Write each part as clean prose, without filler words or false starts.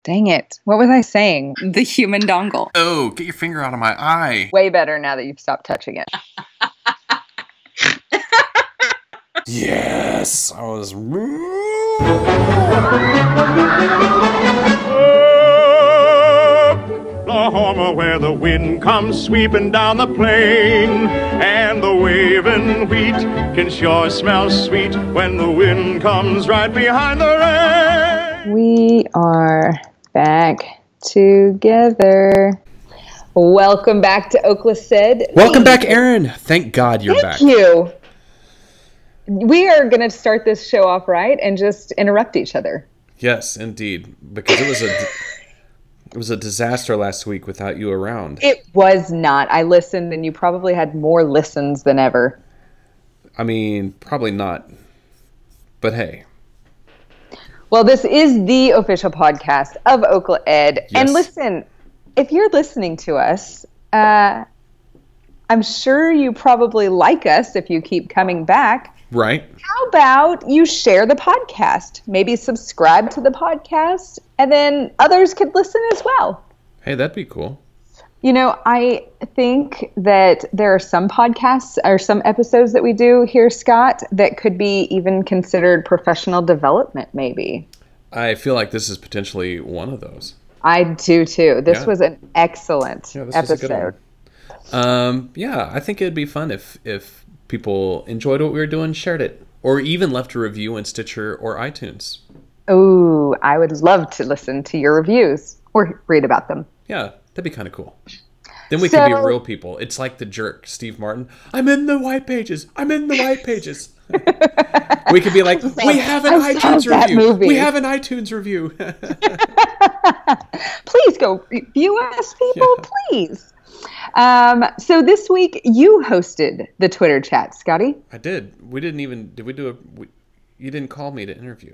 Dang it. What was I saying? The human dongle. Oh, get your finger out of my eye. Way better now that you've stopped touching it. Yes, I was. Oklahoma, where the wind comes sweeping down the plain, and the waving wheat can sure smell sweet when the wind comes right behind the rain. We are back together. Welcome back to Oklahoma. Welcome back, Aaron. Thank God you're back. Thank you. We are going to start this show off right and just interrupt each other. Yes, indeed, because it was a disaster last week without you around. It was not. I listened, and you probably had more listens than ever. I mean, probably not. But hey. Well, this is the official podcast of Okla Ed. Yes. And listen, if you're listening to us, I'm sure you probably like us if you keep coming back. Right. How about you share the podcast? Maybe subscribe to the podcast, and then others could listen as well. Hey, that'd be cool. You know, I think that there are some podcasts or some episodes that we do here, Scott, that could be even considered professional development, maybe. I feel like this is potentially one of those. I do, too. This was an excellent episode. Yeah, I think it'd be fun if people enjoyed what we were doing, shared it, or even left a review in Stitcher or iTunes. Ooh, I would love to listen to your reviews or read about them. Yeah, that'd be kind of cool. Then we could be real people. It's like the jerk, Steve Martin. I'm in the white pages. I'm in the white pages. We could be like, we have an iTunes review. We have an iTunes review. Please go review us, people, please. So this week you hosted the Twitter chat, Scotty. I did. We didn't even, did we do you didn't call me to interview.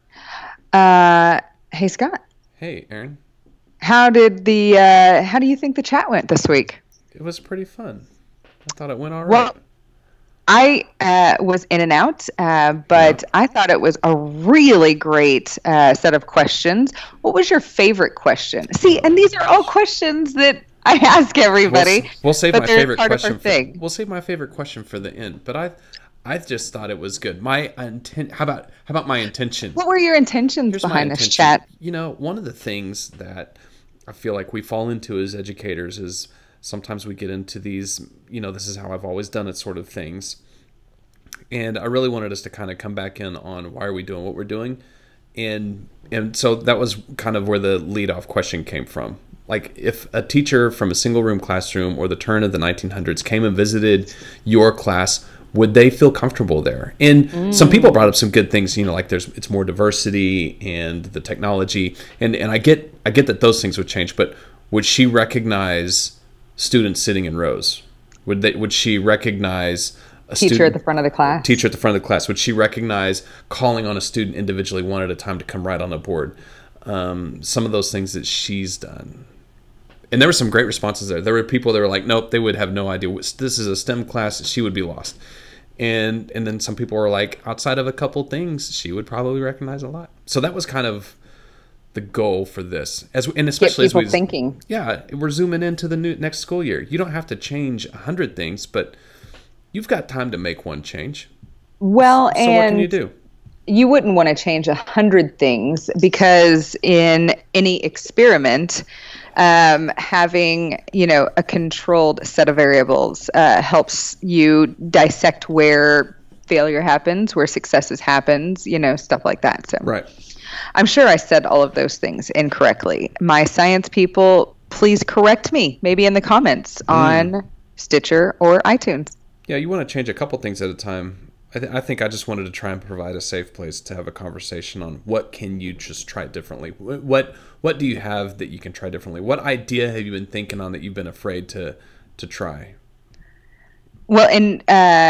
Hey, Scott. Hey, Aaron. How do you think the chat went this week? It was pretty fun. I thought it went all right. Well, I was in and out, but I thought it was a really great set of questions. What was your favorite question? See, and these are all questions that I ask everybody. We'll save my favorite question. We'll save my favorite question for the end. But I just thought it was good. My intent. How about my intention? What were your intentions behind this chat? You know, one of the things that I feel like we fall into as educators is sometimes we get into these, you know, this is how I've always done it sort of things. And I really wanted us to kind of come back in on why are we doing what we're doing. And so that was kind of where the lead-off question came from. Like if a teacher from a single room classroom or the turn of the 1900s came and visited your class, would they feel comfortable there? And some people brought up some good things, you know, like it's more diversity and the technology. And I get that those things would change, but would she recognize students sitting in rows? Would she recognize a teacher at the front of the class? Teacher at the front of the class. Would she recognize calling on a student individually one at a time to come right on the board? Some of those things that she's done. And there were some great responses there. There were people that were like, nope, they would have no idea. This is a STEM class. She would be lost. And then some people were like, outside of a couple things, she would probably recognize a lot. So that was kind of the goal for this. And especially get people thinking. Yeah, we're zooming into the next school year. You don't have to change 100 things, but you've got time to make one change. Well, so what can you do? You wouldn't want to change 100 things because in any experiment, having, you know, a controlled set of variables helps you dissect where failure happens, where successes happens, you know, stuff like that. So right. I'm sure I said all of those things incorrectly. My science people, please correct me, maybe in the comments on Stitcher or iTunes. Yeah, you want to change a couple things at a time. I think I just wanted to try and provide a safe place to have a conversation on what can you just try differently. What do you have that you can try differently? What idea have you been thinking on that you've been afraid to try? Well, and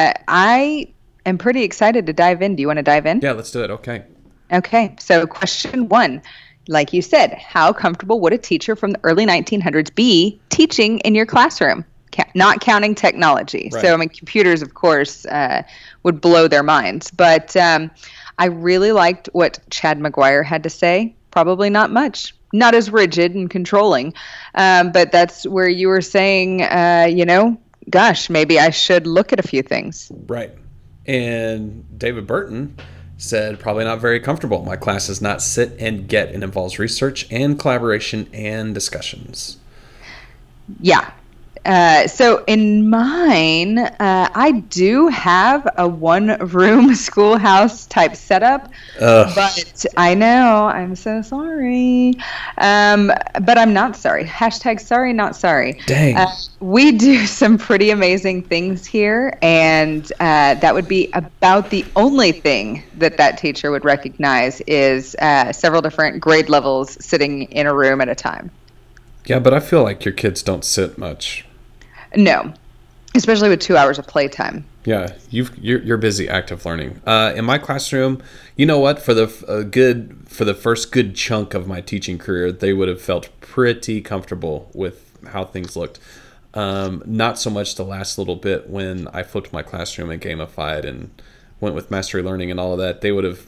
I am pretty excited to dive in. Do you want to dive in? Yeah, let's do it. Okay. So question 1, like you said, how comfortable would a teacher from the early 1900s be teaching in your classroom? Not counting technology. Right. So, I mean, computers, of course, would blow their minds. But I really liked what Chad McGuire had to say. Probably not much. not as rigid and controlling. But that's where you were saying, gosh, maybe I should look at a few things. Right. And David Burton said, probably not very comfortable. My class does not sit and get. It involves research and collaboration and discussions. Yeah. So in mine, I do have a one-room schoolhouse type setup, but I know, I'm so sorry. But I'm not sorry. Hashtag sorry, not sorry. Dang. We do some pretty amazing things here, and that would be about the only thing that teacher would recognize is several different grade levels sitting in a room at a time. Yeah, but I feel like your kids don't sit much. No, especially with 2 hours of playtime. Yeah, you're busy active learning. In my classroom, you know what? For the first good chunk of my teaching career, they would have felt pretty comfortable with how things looked. Not so much the last little bit when I flipped my classroom and gamified and went with mastery learning and all of that. They would have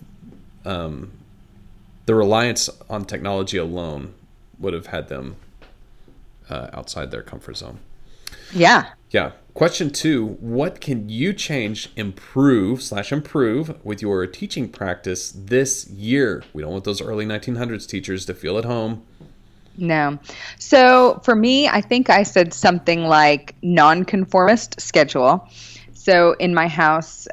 the reliance on technology alone would have had them outside their comfort zone. Yeah. Yeah. Question 2, what can you change, improve with your teaching practice this year? We don't want those early 1900s teachers to feel at home. No. So for me, I think I said something like nonconformist schedule. So in my house,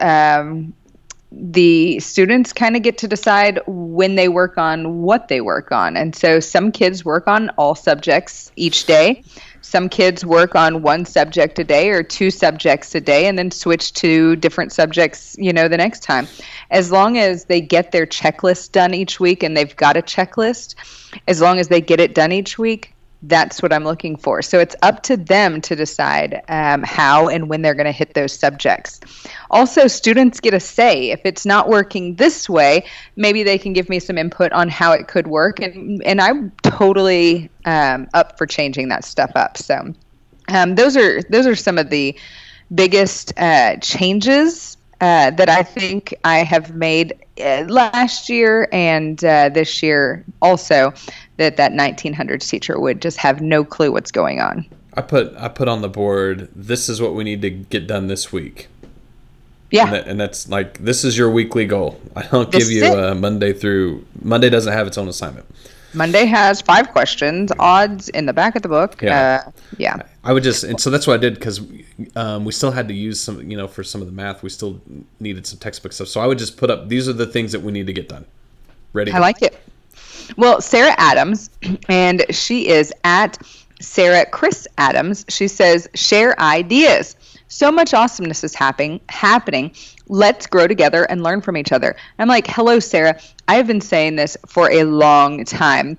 the students kind of get to decide when they work on what they work on. And so some kids work on all subjects each day. Some kids work on one subject a day or two subjects a day and then switch to different subjects, the next time. As long as they get their checklist done each week and they've got a checklist, as long as they get it done each week, that's what I'm looking for. So it's up to them to decide how and when they're going to hit those subjects. Also, students get a say. If it's not working this way, maybe they can give me some input on how it could work. And I'm totally up for changing that stuff up. So those are some of the biggest changes that I think I have made last year and this year also, that 1900s teacher would just have no clue what's going on. I put on the board, this is what we need to get done this week. Yeah. And that's like, this is your weekly goal. I don't give you Monday doesn't have its own assignment. Monday has 5 questions, odds in the back of the book. Yeah. Yeah. I would and so that's what I did, because we still had to use some, for some of the math, we still needed some textbook stuff. So I would just put up, these are the things that we need to get done. Ready? I like it. Well, Sarah Adams, and she is at Sarah Chris Adams. She says, share ideas. So much awesomeness is happening. Let's grow together and learn from each other. I'm like, hello, Sarah. I've been saying this for a long time.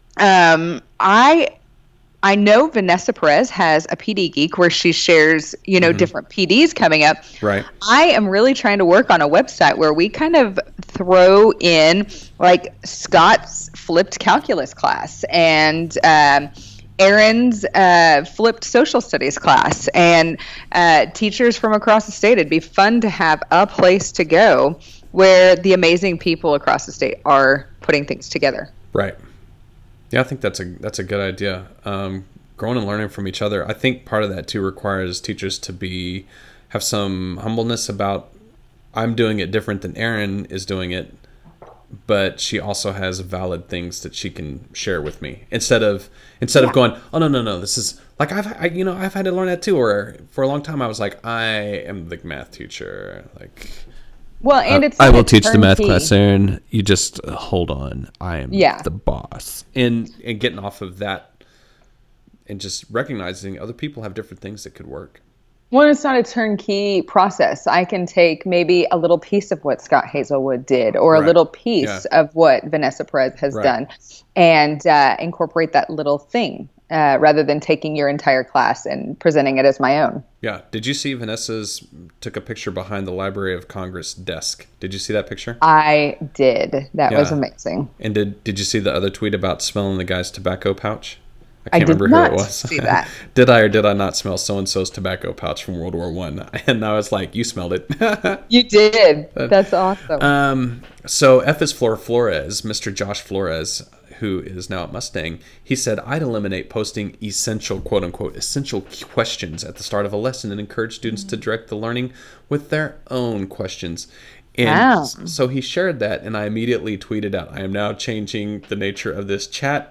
I know Vanessa Perez has a PD Geek where she shares, different PDs coming up. Right. I am really trying to work on a website where we kind of throw in like Scott's flipped calculus class and Aaron's flipped social studies class and teachers from across the state. It'd be fun to have a place to go where the amazing people across the state are putting things together. Right. Yeah, I think that's a good idea. Growing and learning from each other. I think part of that too requires teachers to have some humbleness about, I'm doing it different than Erin is doing it, but she also has valid things that she can share with me. Instead of going, oh no, this is like I've had to learn that too. Or for a long time I was like, I am the math teacher, like. Well, and it's I will teach the math class, Erin. You just hold on. I am the boss. And getting off of that and just recognizing other people have different things that could work. Well, it's not a turnkey process. I can take maybe a little piece of what Scott Hazelwood did or a little piece of what Vanessa Perez has done and incorporate that little thing rather than taking your entire class and presenting it as my own. Yeah. Did you see Vanessa's took a picture behind the Library of Congress desk? Did you see that picture? I did. That was amazing. And did you see the other tweet about smelling the guy's tobacco pouch? I can't remember who it was. See that. Did I or did I not smell so-and-so's tobacco pouch from World War I? And I was like, you smelled it. You did. That's awesome. So F is for Flores, Mr. Josh Flores, who is now at Mustang, he said, I'd eliminate posting essential, quote unquote, essential questions at the start of a lesson and encourage students to direct the learning with their own questions. And so he shared that, and I immediately tweeted out, I am now changing the nature of this chat.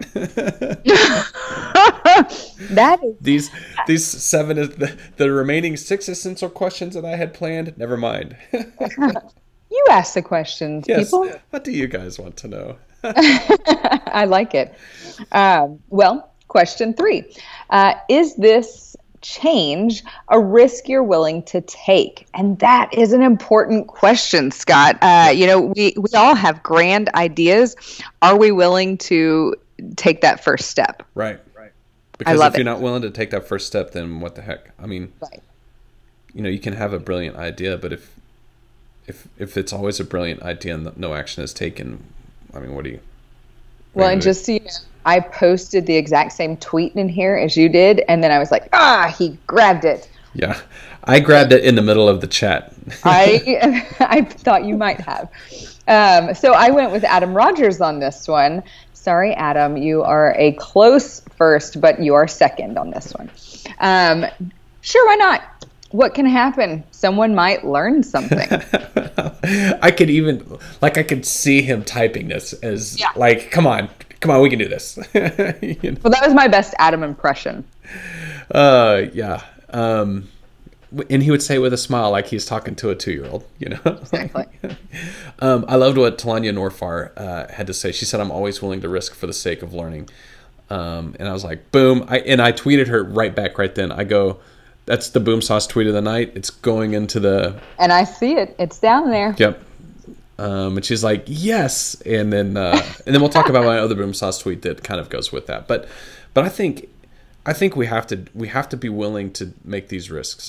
That is these 7 is the remaining 6 essential questions that I had planned. Never mind. You ask the questions, yes. people. What do you guys want to know? I like it. Well, question 3. Is this change a risk you're willing to take? And that is an important question, Scott. We all have grand ideas. Are we willing to take that first step? Right. Because if you're not willing to take that first step, then what the heck? I mean, you can have a brilliant idea, but if it's always a brilliant idea and no action is taken, I mean, what do you? Well, and just so you know, I posted the exact same tweet in here as you did, and then I was like, he grabbed it. Yeah, I grabbed it in the middle of the chat. I thought you might have. So I went with Adam Rogers on this one. Sorry, Adam, you are a close first, but you are second on this one. Sure, why not? What can happen? Someone might learn something. I could see him typing this as like, come on, we can do this. Well, that was my best Adam impression. Yeah. And he would say it with a smile, like he's talking to a 2-year-old, Exactly. I loved what Talanya Norfar had to say. She said, I'm always willing to risk for the sake of learning. And I was like, boom. I tweeted her right back right then. I go, that's the Boom Sauce tweet of the night. It's going into the... And I see it. It's down there. Yep. And she's like, yes. And then we'll talk about my other Boom Sauce tweet that kind of goes with that. But I think we have to be willing to make these risks.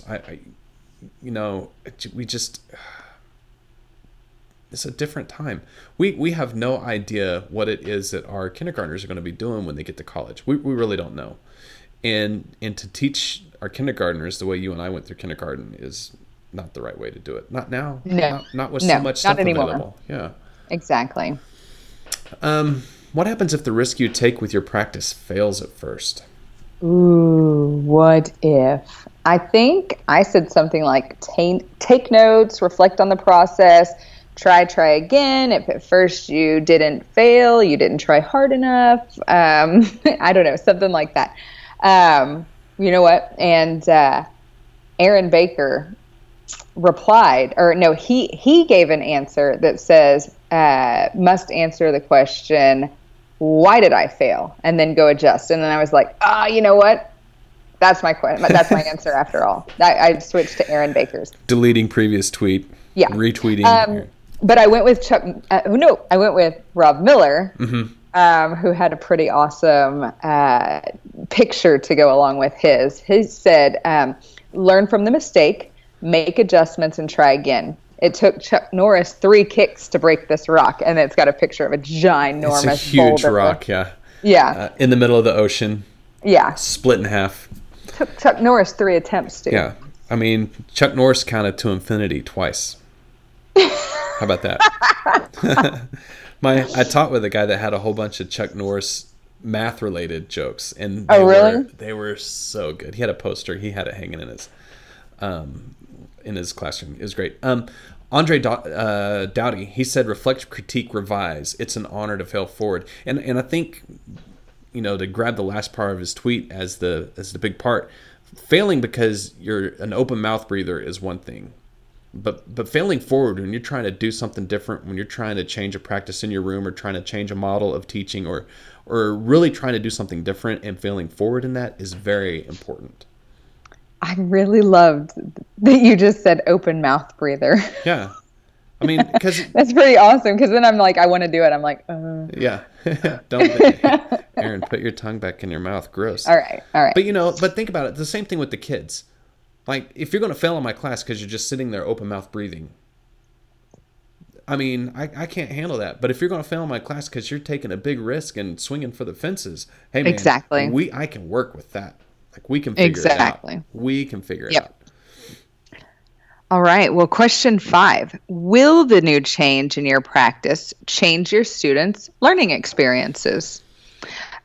We just... It's a different time. We have no idea what it is that our kindergartners are going to be doing when they get to college. We really don't know. And to teach our kindergartners the way you and I went through kindergarten is not the right way to do it. Not now. No. Not with so much stuff anymore. available. Yeah. Exactly. What happens if the risk you take with your practice fails at first? Ooh, what if? I think I said something like take notes, reflect on the process, try again. If at first you didn't fail, you didn't try hard enough. I don't know, something like that. You know what? And Aaron Baker replied, or no, he gave an answer that says, must answer the question, why did I fail? And then go adjust. And then I was like, you know what? That's my question. That's my answer after all. I switched to Aaron Baker's. Deleting previous tweet. Yeah. Retweeting. But I went with I went with Rob Miller, who had a pretty awesome picture to go along with his. He said, learn from the mistake, make adjustments, and try again. It took Chuck Norris 3 kicks to break this rock, and it's got a picture of a ginormous It's a huge boulder. rock, yeah. Yeah. In the middle of the ocean. Yeah. Split in half. Took Chuck Norris 3 attempts to. Yeah. I mean, Chuck Norris counted to infinity twice. How about that? I taught with a guy that had a whole bunch of Chuck Norris math-related jokes, and they were so good. He had a poster. He had it hanging in his classroom. It was great. Andre Dowdy, he said, reflect, critique, revise. It's an honor to fail forward. And I think, to grab the last part of his tweet as the big part, failing because you're an open mouth breather is one thing. But failing forward when you're trying to do something different, when you're trying to change a practice in your room or trying to change a model of teaching or really trying to do something different and failing forward in that is very important. I really loved that you just said open mouth breather. Yeah. I mean, because that's pretty awesome. Because then I'm like, I want to do it. I'm like, yeah. Don't, Aaron, put your tongue back in your mouth. Gross. All right. But think about it. The same thing with the kids. Like, if you're going to fail in my class because you're just sitting there open mouth breathing, I mean, I can't handle that. But if you're going to fail in my class because you're taking a big risk and swinging for the fences, hey, man, exactly. I can work with that. Like, we can figure it out. We can figure it out. All right. Well, question 5. Will the new change in your practice change your students' learning experiences?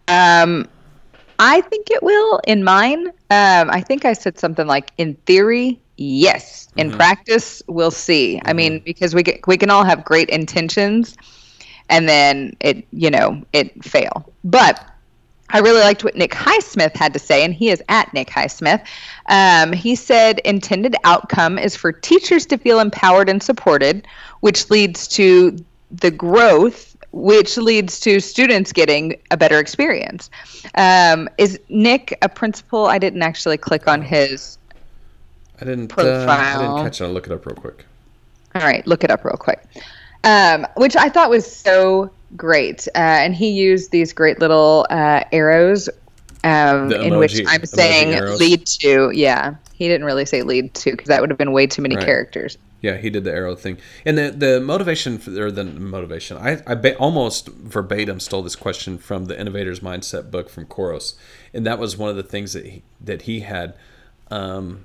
I think it will in mine. I think I said something like, in theory, yes. In practice, we'll see. I mean, because we can all have great intentions and then it fail. But I really liked what Nick Highsmith had to say, and he is at Nick Highsmith. He said, intended outcome is for teachers to feel empowered and supported, which leads to the growth, which leads to students getting a better experience. Is Nick a principal? I didn't actually click on his profile. I didn't catch it. I'll look it up real quick. All right, look it up real quick. Which I thought was so great. And he used these great little arrows in which I'm saying lead to. Yeah, he didn't really say lead to because that would have been way too many characters. Yeah, he did the arrow thing. And the motivation, I almost verbatim stole this question from the Innovator's Mindset book from Koros. And that was one of the things that he had. And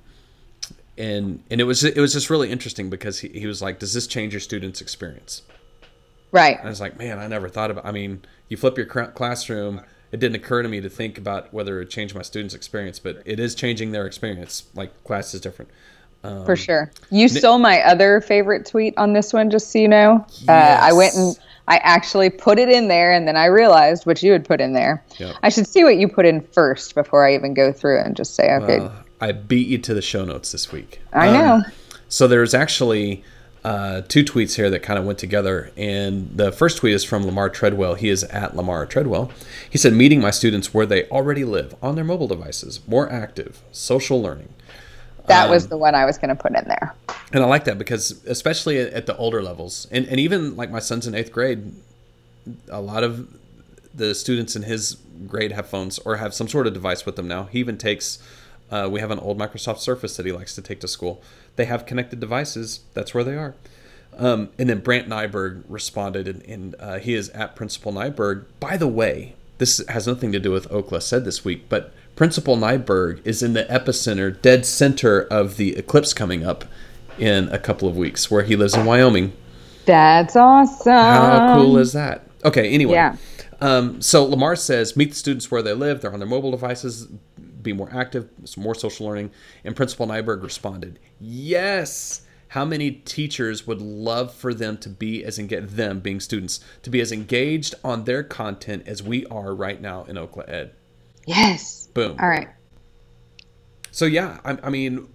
it was just really interesting because he was like, does this change your student's experience? Right. And I was like, man, I never thought about, I mean, you flip your classroom, it didn't occur to me to think about whether it would change my student's experience, but it is changing their experience. Like, class is different. For sure. You stole my other favorite tweet on this one, just so you know. Yes. I went and I actually put it in there, and then I realized what you had put in there. Yep. I should see what you put in first before I even go through it and just say, okay. I beat you to the show notes this week. I know. So there's actually 2 tweets here that kind of went together. And the first tweet is from Lamar Treadwell. He is at Lamar Treadwell. He said, meeting my students where they already live on their mobile devices, more active, social learning. That was the one I was going to put in there. And I like that because especially at the older levels, and even like my son's in 8th grade, a lot of the students in his grade have phones or have some sort of device with them now. He even takes, we have an old Microsoft Surface that he likes to take to school. They have connected devices. That's where they are. And then Brant Nyberg responded, and he is at Principal Nyberg. By the way, this has nothing to do with Ookla said this week, but Principal Nyberg is in the epicenter, dead center of the eclipse coming up in a couple of weeks, where he lives in Wyoming. That's awesome. How cool is that? Okay, anyway. Yeah. So Lamar says, meet the students where they live. They're on their mobile devices. Be more active, some more social learning. And Principal Nyberg responded, yes. How many teachers would love for them to be them being students, to be as engaged on their content as we are right now in Ookla Ed? Yes. Boom. All right. So yeah, I mean,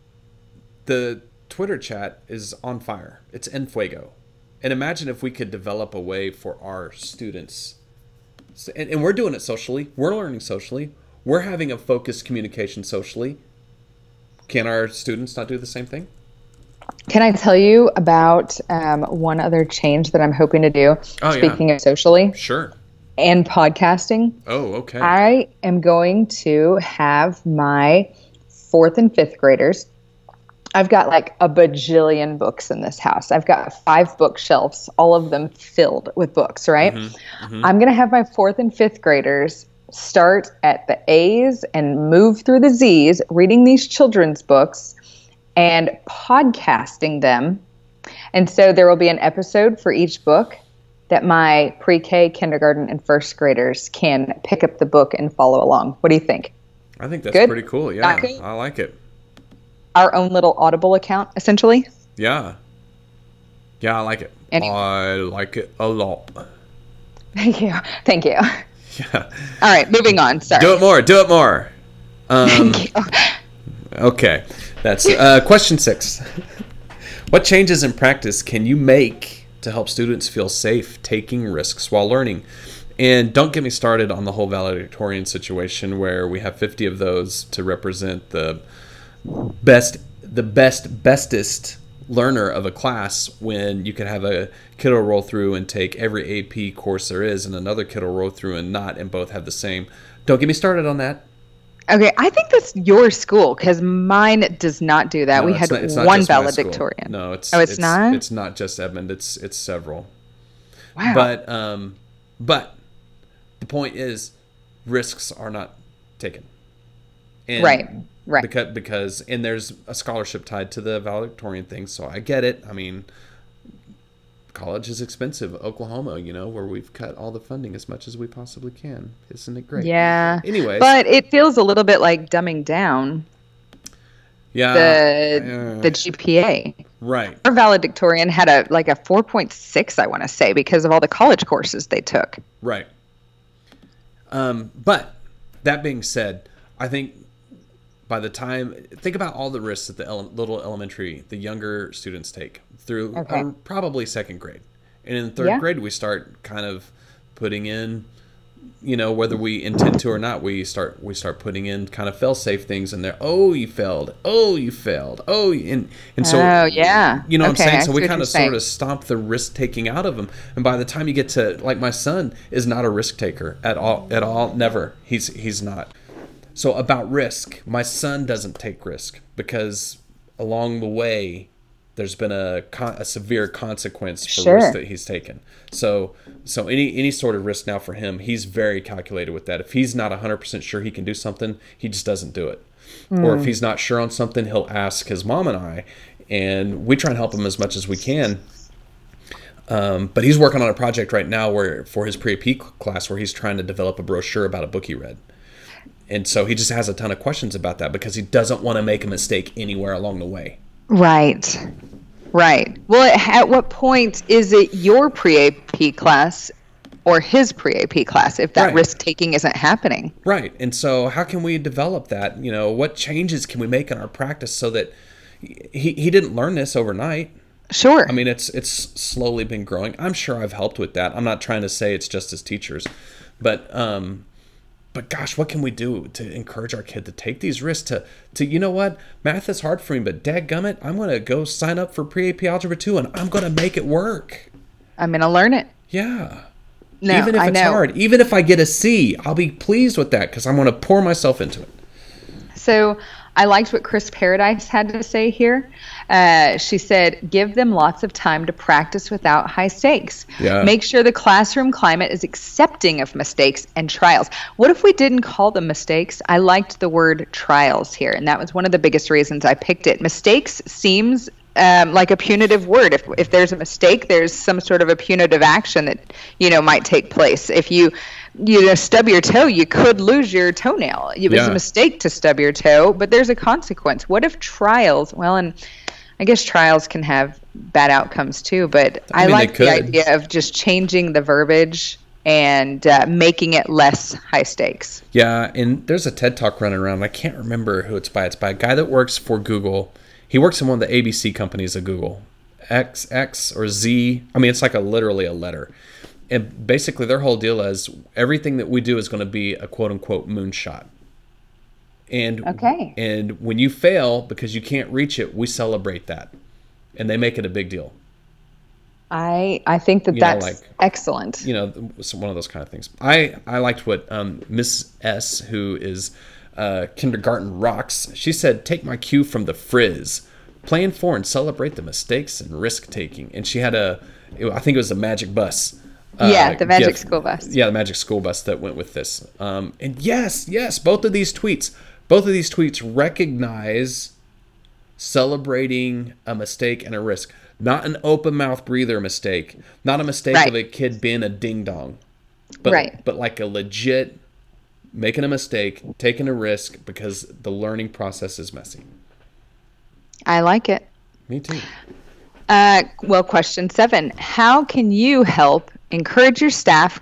the Twitter chat is on fire. It's en fuego. And imagine if we could develop a way for our students, and we're doing it socially. We're learning socially. We're having a focused communication socially. Can our students not do the same thing? Can I tell you about one other change that I'm hoping to do? Speaking of socially. Sure. And podcasting. Oh, okay. I am going to have my 4th and 5th graders. I've got like a bajillion books in this house. I've got 5 bookshelves, all of them filled with books, right? Mm-hmm, mm-hmm. I'm going to have my 4th and 5th graders start at the A's and move through the Z's, reading these children's books and podcasting them. And so there will be an episode for each book that my pre-K, kindergarten, and 1st graders can pick up the book and follow along. What do you think? I think that's pretty cool. Yeah, I like it. Our own little Audible account, essentially. Yeah. Yeah, I like it. Anyway. I like it a lot. Thank you. Thank you. Yeah. All right, moving on. Sorry. Do it more. Thank you. Okay. That's question 6. What changes in practice can you make to help students feel safe taking risks while learning? And don't get me started on the whole valedictorian situation where we have 50 of those to represent the bestest learner of a class, when you could have a kiddo roll through and take every AP course there is and another kiddo roll through and not, and both have the same. Don't get me started on that. Okay, I think that's your school because mine does not do that. No, we had one valedictorian. No, it's not. It's not just Edmond. It's several. Wow. But the point is, risks are not taken. And right. Because and there's a scholarship tied to the valedictorian thing, so I get it. I mean, college is expensive. Oklahoma, where we've cut all the funding as much as we possibly can. Isn't it great? Yeah. Anyways. But it feels a little bit like dumbing down the GPA. Right. Our valedictorian had a 4.6, I want to say, because of all the college courses they took. Right. But that being said, I think by the time, think about all the risks that the younger students take through probably second grade. And in third grade, we start kind of putting in, whether we intend to or not, we start putting in kind of fail-safe things in there. Oh, you failed. Oh, you failed. Oh, and so, you know what I'm saying? So we kind of sort of stomp the risk-taking out of them. And by the time you get to, like, my son is not a risk-taker at all. Never. He's not. So about risk, my son doesn't take risk because along the way, there's been a severe consequence for risk that he's taken. So any sort of risk now for him, he's very calculated with that. If he's not 100% sure he can do something, he just doesn't do it. Or if he's not sure on something, he'll ask his mom and I, and we try and help him as much as we can. But he's working on a project right now for his pre-AP class where he's trying to develop a brochure about a book he read. And so he just has a ton of questions about that because he doesn't want to make a mistake anywhere along the way. Right. Well, at what point is it your pre-AP class or his pre-AP class if that risk-taking isn't happening? Right. And so how can we develop that? What changes can we make in our practice so that he didn't learn this overnight? Sure. I mean, it's slowly been growing. I'm sure I've helped with that. I'm not trying to say it's just as teachers, but gosh, what can we do to encourage our kid to take these risks to you know what? Math is hard for me, but dadgummit, I'm going to go sign up for pre-AP Algebra 2 and I'm going to make it work. I'm going to learn it. Yeah. No, even if it's hard, even if I get a C, I'll be pleased with that because I'm going to pour myself into it. So I liked what Chris Paradise had to say here. She said, give them lots of time to practice without high stakes. Yeah. Make sure the classroom climate is accepting of mistakes and trials. What if we didn't call them mistakes? I liked the word trials here, and that was one of the biggest reasons I picked it. Mistakes seems like a punitive word. If there's a mistake, there's some sort of a punitive action that, might take place. If you stub your toe, you could lose your toenail. It was a mistake to stub your toe, but there's a consequence. What if trials, and I guess trials can have bad outcomes too, but I like the idea of just changing the verbiage and making it less high stakes. Yeah, and there's a TED Talk running around. I can't remember who it's by. It's by a guy that works for Google. He works in one of the ABC companies of Google. X or Z. I mean, it's like literally a letter. And basically their whole deal is everything that we do is going to be a quote-unquote moonshot. And when you fail because you can't reach it, we celebrate that. And they make it a big deal. I think that's excellent. It's one of those kind of things. I liked what Miss S, who is Kindergarten Rocks, she said, take my cue from the Frizz. Plan for and celebrate the mistakes and risk-taking. And she had I think it was a magic bus. The magic school bus. Yeah, the magic school bus that went with this. And yes, both of these tweets recognize celebrating a mistake and a risk. Not an open mouth breather mistake. Not a mistake of a kid being a ding dong. But like a legit making a mistake, taking a risk because the learning process is messy. I like it. Me too. Question 7. How can you help encourage your staff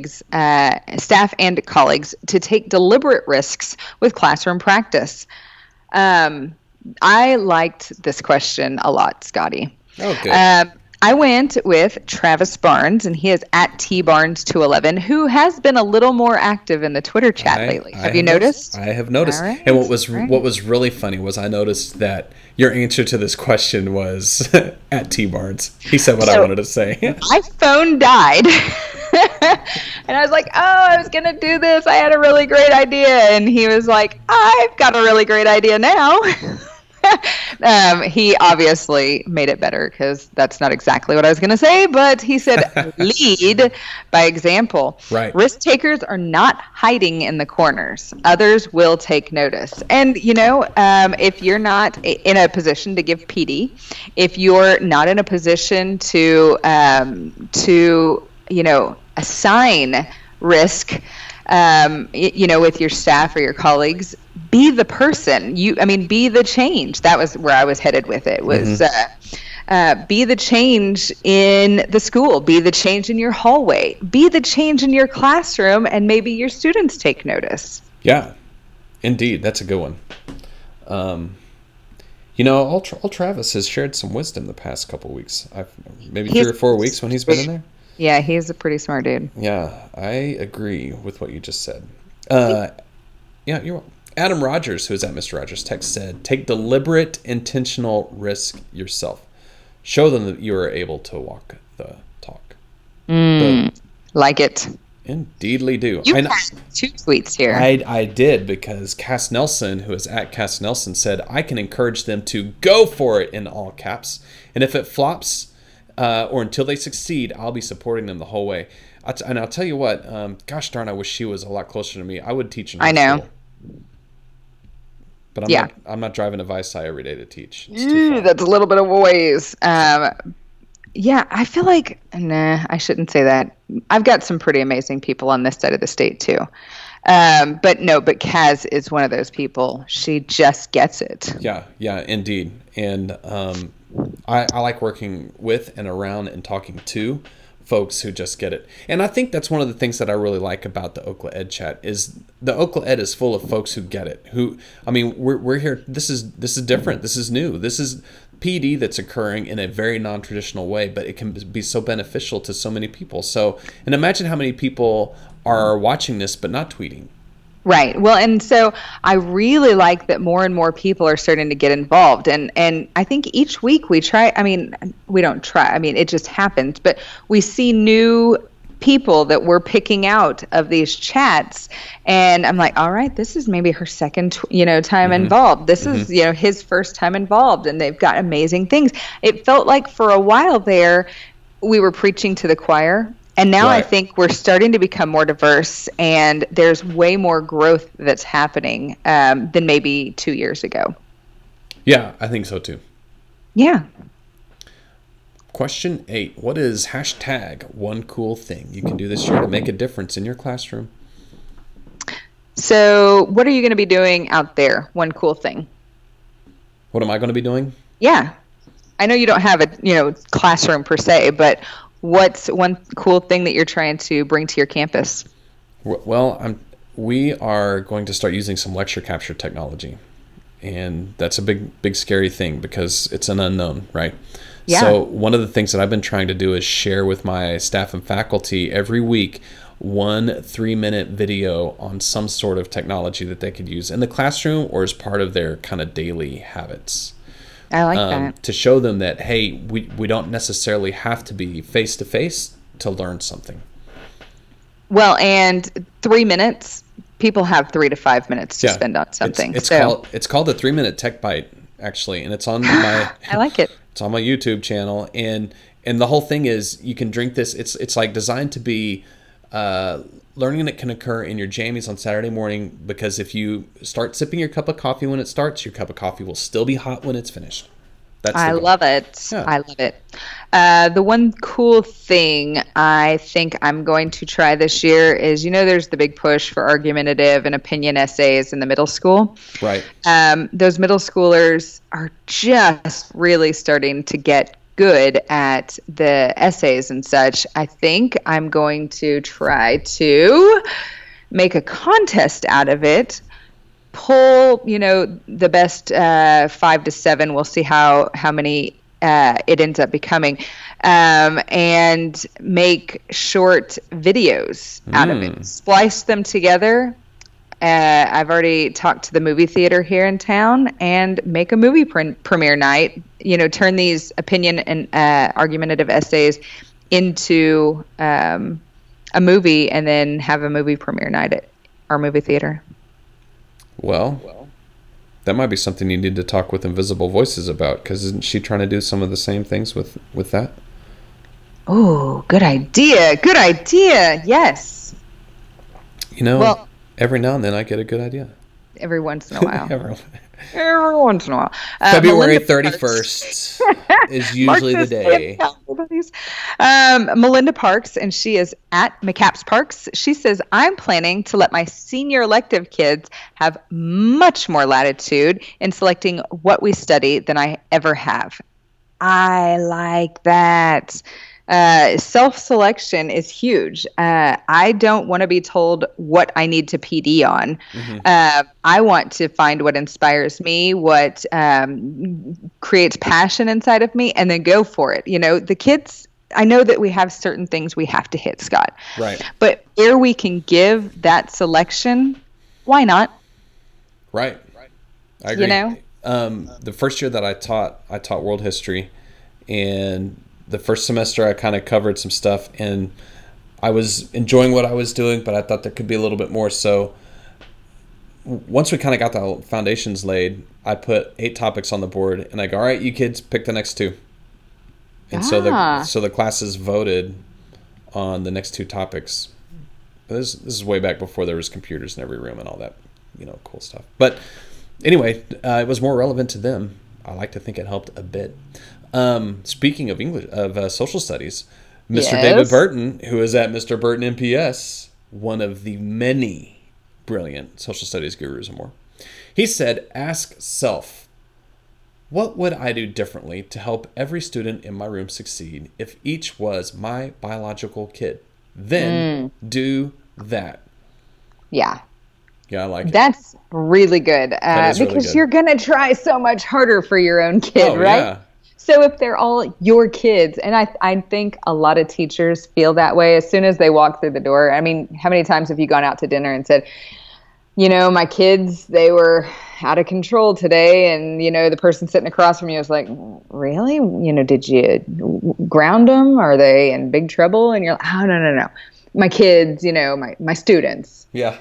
and colleagues to take deliberate risks with classroom practice? I liked this question a lot, Scotty. Oh, good. I went with Travis Barnes, and he is at tbarnes211, who has been a little more active in the Twitter chat lately. Have you noticed? I have noticed. Right. And what was really funny was I noticed that your answer to this question was at tbarnes. He said what I wanted to say. My phone died. And I was like, I was going to do this. I had a really great idea. And he was like, I've got a really great idea now. He obviously made it better because that's not exactly what I was going to say, but he said lead by example. Right. Risk takers are not hiding in the corners. Others will take notice. And, if you're not in a position to give PD, if you're not in a position to assign risk, with your staff or your colleagues, be the person. Be the change. That was where I was headed with it. Was be the change in the school. Be the change in your hallway. Be the change in your classroom, and maybe your students take notice. Yeah, indeed, that's a good one. Old Travis has shared some wisdom the past couple of weeks. Maybe 3 or 4 weeks when he's been in there. Yeah, he's a pretty smart dude. Yeah, I agree with what you just said. You're Adam Rogers, who is at Mr. Rogers Tech, said, take deliberate, intentional risk yourself. Show them that you are able to walk the talk. Like it. Indeedly do. You had 2 tweets here. I did, because Cass Nelson, who is at Cass Nelson, said, I can encourage them to go for it in all caps. And if it flops, or until they succeed, I'll be supporting them the whole way. And I'll tell you what, gosh darn, I wish she was a lot closer to me. I would teach in her school. But I'm not driving to ViSci every day to teach. That's a little bit of a ways. I feel like, I shouldn't say that. I've got some pretty amazing people on this side of the state too. But Kaz is one of those people. She just gets it. Yeah, indeed. And I like working with and around and talking to folks who just get it. And I think that's one of the things that I really like about the Okla Ed chat is the Okla Ed is full of folks who get it. We're here. This is different. This is new. This is PD that's occurring in a very non-traditional way, but it can be so beneficial to so many people. So, and imagine how many people are watching this but not tweeting. Right. Well, and so I really like that more and more people are starting to get involved. And I think each week we try, we don't try, it just happens, but we see new people that we're picking out of these chats. And I'm like, all right, this is maybe her second, time involved. This is, his first time involved, and they've got amazing things. It felt like for a while there, we were preaching to the choir. And now I think we're starting to become more diverse, and there's way more growth that's happening than maybe 2 years ago. Yeah, I think so too. Yeah. Question 8. What is #one cool thing you can do this year to make a difference in your classroom? So what are you going to be doing out there? One cool thing. What am I going to be doing? Yeah. I know you don't have a classroom per se, but what's one cool thing that you're trying to bring to your campus? Well, we are going to start using some lecture capture technology. And that's a big, scary thing because it's an unknown, right? Yeah. So one of the things that I've been trying to do is share with my staff and faculty every week 1 3-minute video on some sort of technology that they could use in the classroom or as part of their kind of daily habits. I like that. To show them that, hey, we don't necessarily have to be face-to-face to learn something. Well, and 3 minutes, people have 3 to 5 minutes to spend on something. It's called a 3-minute tech bite, actually, and it's on my I like it. It's on my YouTube channel, and the whole thing is you can drink this. It's like designed to be learning that can occur in your jammies on Saturday morning, because if you start sipping your cup of coffee when it starts, your cup of coffee will still be hot when it's finished. I love it. Yeah. I love it. The one cool thing I think I'm going to try this year is, there's the big push for argumentative and opinion essays in the middle school. Right. Those middle schoolers are just really starting to get good at the essays and such. I think I'm going to try to make a contest out of it. Pull, the best 5 to 7. We'll see how many it ends up becoming, and make short videos out of it. Splice them together. I've already talked to the movie theater here in town and make a movie premiere night. Turn these opinion and argumentative essays into a movie, and then have a movie premiere night at our movie theater. Well, That might be something you need to talk with Invisible Voices about, because isn't she trying to do some of the same things with that? Oh, good idea. Good idea. Yes. Every now and then I get a good idea. Every once in a while. Every once in a while. February 31st is usually the day. Melinda Parks, and she is at McCaps Parks. She says, I'm planning to let my senior elective kids have much more latitude in selecting what we study than I ever have. I like that. Self-selection is huge. I don't want to be told what I need to PD on. I want to find what inspires me, what creates passion inside of me, and then go for it. The kids, I know that we have certain things we have to hit, Scott. Right. But where we can give that selection, why not? Right. I agree. The first year that I taught world history, and the first semester I kind of covered some stuff, and I was enjoying what I was doing, but I thought there could be a little bit more. So once we kind of got the foundations laid, I put 8 topics on the board, and I go, all right, you kids pick the next 2. And so the classes voted on the next 2 topics. This is way back before there was computers in every room and all that, cool stuff. But anyway, it was more relevant to them. I like to think it helped a bit. Speaking of social studies, Mr. David Burton, who is at Mr. Burton MPS, one of the many brilliant social studies gurus and more, he said, ask self, what would I do differently to help every student in my room succeed if each was my biological kid? Then do that. Yeah. Yeah, I like it. That's really good. Because really good. You're going to try so much harder for your own kid, right? Yeah. So if they're all your kids, and I think a lot of teachers feel that way as soon as they walk through the door. I mean, how many times have you gone out to dinner and said, my kids, they were out of control today, and, the person sitting across from you is like, really? Did you ground them? Are they in big trouble? And you're like, oh, no. My kids, my students. Yeah.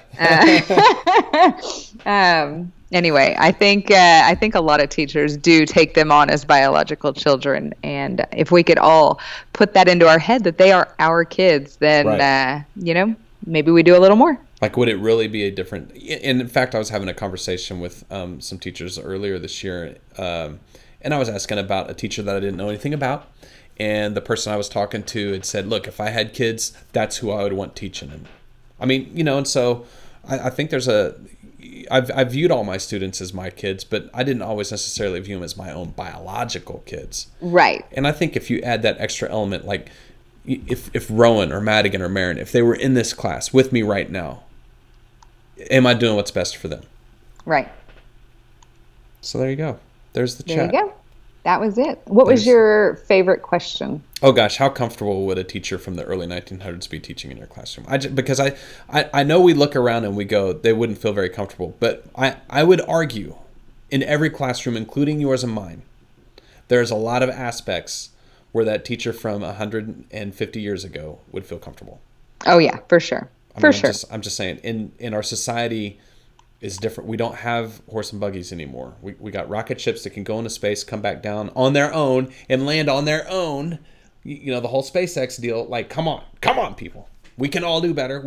Anyway, I think a lot of teachers do take them on as biological children, and if we could all put that into our head that they are our kids, then right. Maybe we do a little more. Like, would it really be a different? And in fact, I was having a conversation with some teachers earlier this year, and I was asking about a teacher that I didn't know anything about, and the person I was talking to had said, "Look, if I had kids, that's who I would want teaching them." I mean, and so I think there's I viewed all my students as my kids, but I didn't always necessarily view them as my own biological kids. Right. And I think if you add that extra element, like if Rowan or Madigan or Marin, if they were in this class with me right now, am I doing what's best for them? Right. So there you go. There's the chat. There you go. That was it. What was your favorite question? Oh gosh, how comfortable would a teacher from the early 1900s be teaching in your classroom? Because I know we look around and we go, they wouldn't feel very comfortable. But I would argue in every classroom, including yours and mine, there's a lot of aspects where that teacher from 150 years ago would feel comfortable. Oh yeah, for sure. I'm just saying, in our society is different. We don't have horse and buggies anymore. We got rocket ships that can go into space, come back down on their own, and land on their own. The whole SpaceX deal. Like, come on, people. We can all do better.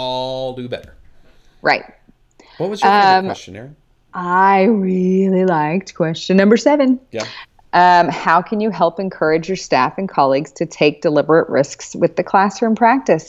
Right. What was your favorite question, Erin? I really liked question number 7. Yeah. How can you help encourage your staff and colleagues to take deliberate risks with the classroom practice?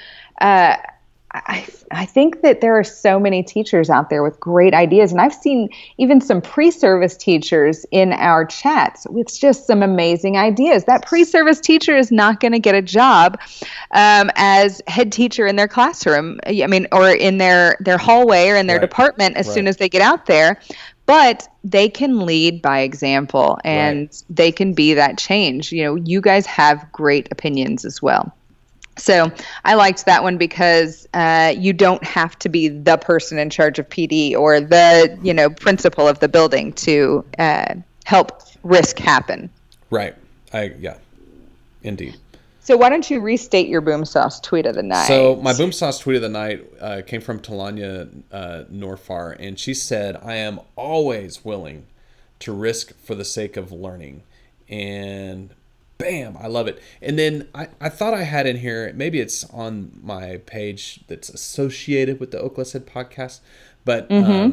I think that there are so many teachers out there with great ideas, and I've seen even some pre-service teachers in our chats with just some amazing ideas. That pre-service teacher is not going to get a job as head teacher in their classroom, or in their hallway or in their department as soon as they get out there. But they can lead by example, and they can be that change. You guys have great opinions as well. So I liked that one because you don't have to be the person in charge of PD or the principal of the building to help risk happen. Right. Yeah. Indeed. So why don't you restate your boom sauce tweet of the night? So my boom sauce tweet of the night came from Talanya Norfar, and she said, "I am always willing to risk for the sake of learning." And bam, I love it. And then I thought I had in here, maybe it's on my page that's associated with the Oklahoma Head podcast, but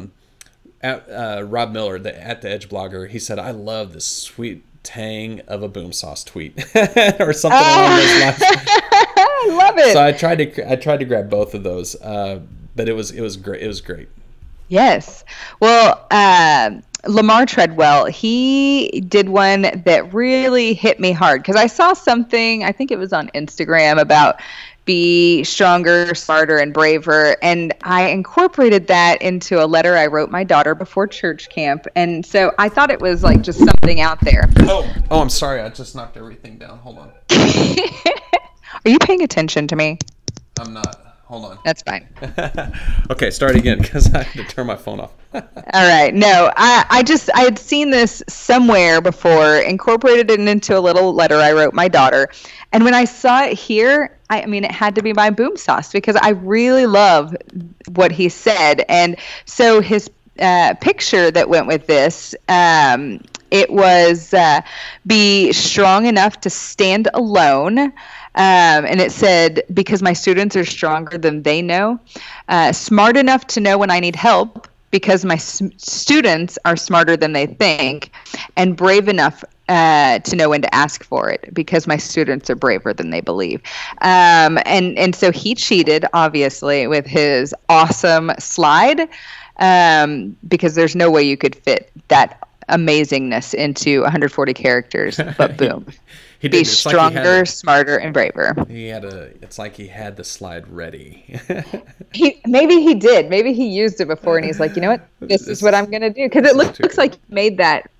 Rob Miller, at the Edge blogger, he said, "I love the sweet tang of a boom sauce tweet," or something along those lines. I love it. So I tried to grab both of those, but it was great. It was great. Yes. Well, Lamar Treadwell, he did one that really hit me hard because I saw something, I think it was on Instagram, about be stronger, smarter, and braver. And I incorporated that into a letter I wrote my daughter before church camp. And so I thought it was like just something out there. Oh, I'm sorry. I just knocked everything down. Hold on. Are you paying attention to me? I'm not. Hold on. That's fine. Okay, start again because I had to turn my phone off. All right. No, I had seen this somewhere before, incorporated it into a little letter I wrote my daughter. And when I saw it here, I mean, it had to be my boom sauce because I really love what he said. And so his picture that went with this, it was be strong enough to stand alone. And it said, because my students are stronger than they know, smart enough to know when I need help because my students are smarter than they think, and brave enough to know when to ask for it because my students are braver than they believe. And so he cheated, obviously, with his awesome slide because there's no way you could fit that amazingness into 140 characters, but boom. He did. Be It's stronger, like smarter, and braver. It's like he had the slide ready. Maybe he did. Maybe he used it before, and he's like, you know what? This is what I'm going to do. Because it looks like he made that,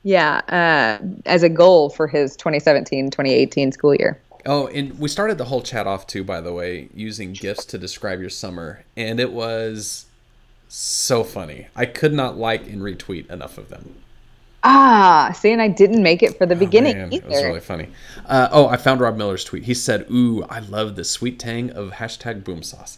as a goal for his 2017-2018 school year. Oh, and we started the whole chat off, too, by the way, using GIFs to describe your summer. And it was so funny. I could not like and retweet enough of them. See, and I didn't make it for the beginning either. It was really funny. I found Rob Miller's tweet. He said, "Ooh, I love the sweet tang of #boomsauce."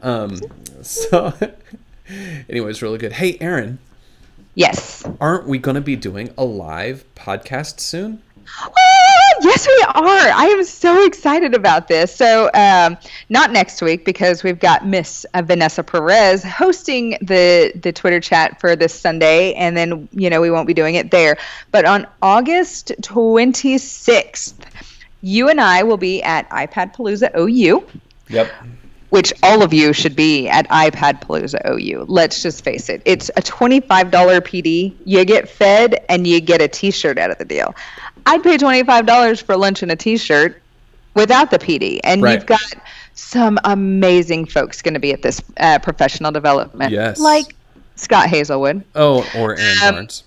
So, anyway, it's really good. Hey, Erin. Yes. Aren't we going to be doing a live podcast soon? Yes, we are. I am so excited about this. So, not next week because we've got Miss Vanessa Perez hosting the Twitter chat for this Sunday, and then we won't be doing it there. But on August 26th, you and I will be at iPad Palooza OU. Yep. Which all of you should be at iPad Palooza OU. Let's just face it. It's a $25 PD. You get fed and you get a T-shirt out of the deal. I'd pay $25 for lunch and a T-shirt without the PD. And You've got some amazing folks going to be at this professional development. Yes. Like Scott Hazelwood. Oh, or Aaron Barnes.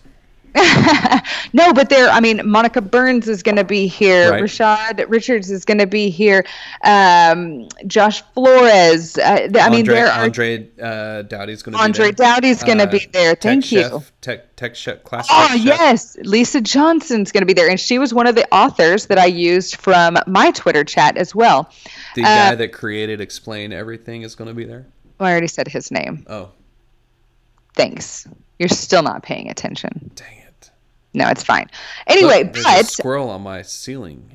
No, but Monica Burns is going to be here. Right. Rashad Richards is going to be here. Josh Flores. Andre Dowdy's going to be there. Andre Dowdy's going to be there. Thank you. Tech Chef Class. Oh, yes. Lisa Johnson's going to be there. And she was one of the authors that I used from my Twitter chat as well. The guy that created Explain Everything is going to be there? Well, I already said his name. Oh. Thanks. You're still not paying attention. Dang it. No, it's fine. Anyway, There's but a squirrel on my ceiling.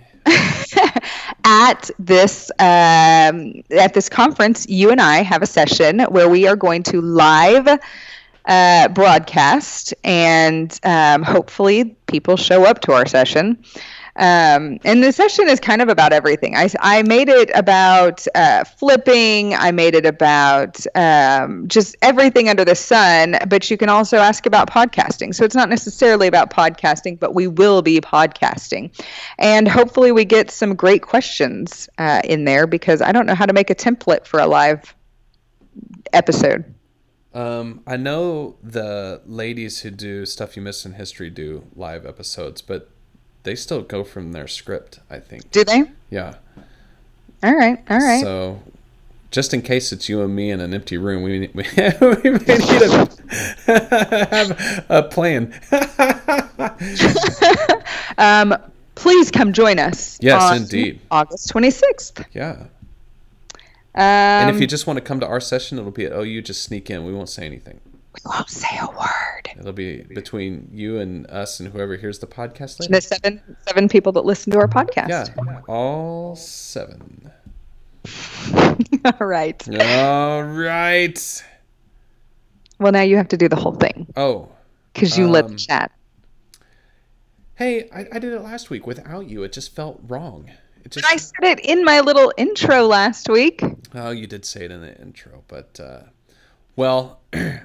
at this conference, you and I have a session where we are going to live broadcast, and hopefully people show up to our session. And the session is kind of about everything. I made it about flipping. I made it about just everything under the sun, but you can also ask about podcasting. So it's not necessarily about podcasting, but we will be podcasting. And hopefully we get some great questions in there because I don't know how to make a template for a live episode. I know the ladies who do Stuff You Missed in History do live episodes, but they still go from their script, I think. Do they? Yeah. All right. So, just in case it's you and me in an empty room, we may need to have a plan. please come join us. Yes, indeed. August 26th. Yeah. And if you just want to come to our session, it'll be at OU. Just sneak in. We won't say anything. We won't say a word. It'll be between you and us and whoever hears the podcast later. The seven people that listen to our podcast. Yeah, all 7. All right. All right. Well, now you have to do the whole thing. Oh. Because you lit the chat. Hey, I did it last week without you. It just felt wrong. I said it in my little intro last week. Oh, you did say it in the intro, but, well,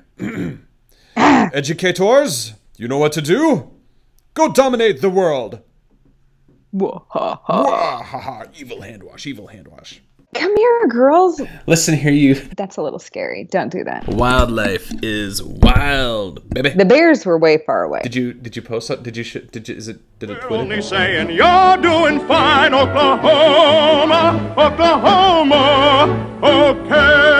educators, you know what to do? Go dominate the world. Wah-ha-ha. Evil hand wash, evil hand wash. Come here, girls. Listen here, you. That's a little scary. Don't do that. Wildlife is wild, baby. The bears were way far away. Did you post that? Did it Twitter? Only saying you're doing fine, Oklahoma, Oklahoma, okay.